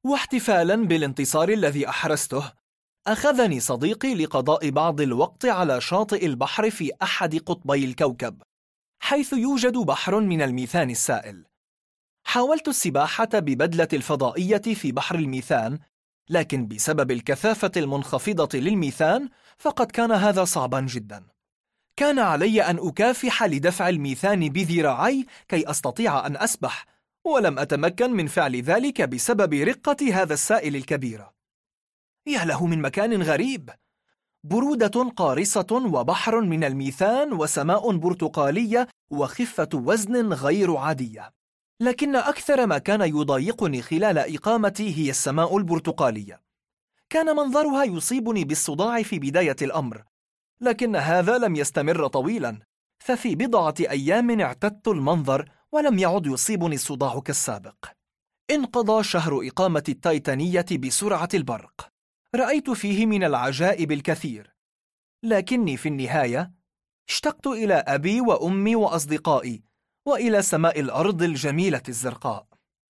واحتفالا بالانتصار الذي أحرزته، أخذني صديقي لقضاء بعض الوقت على شاطئ البحر في أحد قطبي الكوكب، حيث يوجد بحر من الميثان السائل. حاولت السباحة ببدلة الفضائية في بحر الميثان، لكن بسبب الكثافة المنخفضة للميثان فقد كان هذا صعبا جدا. كان علي أن أكافح لدفع الميثان بذراعي كي أستطيع أن أسبح، ولم أتمكن من فعل ذلك بسبب رقة هذا السائل الكبيرة. يا له من مكان غريب، برودة قارصة وبحر من الميثان وسماء برتقالية وخفة وزن غير عادية. لكن أكثر ما كان يضايقني خلال إقامتي هي السماء البرتقالية. كان منظرها يصيبني بالصداع في بداية الأمر، لكن هذا لم يستمر طويلا، ففي بضعة أيام اعتدت المنظر ولم يعد يصيبني الصداع كالسابق. انقضى شهر إقامة التايتانية بسرعة البرق، رأيت فيه من العجائب الكثير، لكني في النهاية اشتقت إلى أبي وأمي وأصدقائي وإلى سماء الأرض الجميلة الزرقاء.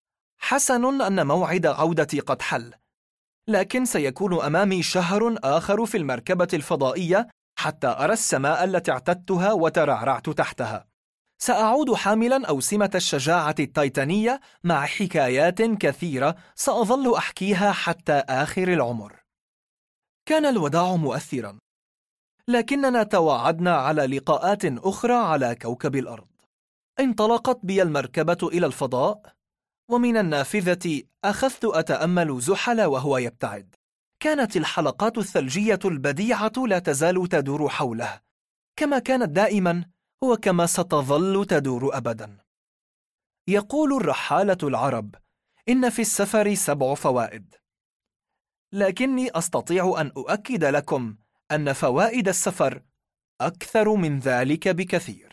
حسن أن موعد عودتي قد حل، لكن سيكون أمامي شهر آخر في المركبة الفضائية حتى أرى السماء التي اعتدتها وترعرعت تحتها. سأعود حاملا أوسمة الشجاعة التايتانية مع حكايات كثيرة سأظل أحكيها حتى آخر العمر. كان الوداع مؤثرا، لكننا تواعدنا على لقاءات أخرى على كوكب الأرض. انطلقت بي المركبة إلى الفضاء، ومن النافذة أخذت أتأمل زحل وهو يبتعد. كانت الحلقات الثلجية البديعة لا تزال تدور حوله، كما كانت دائما وكما ستظل تدور أبدا. يقول الرحالة العرب: إن في السفر 7 فوائد، لكني أستطيع أن أؤكد لكم أن فوائد السفر أكثر من ذلك بكثير.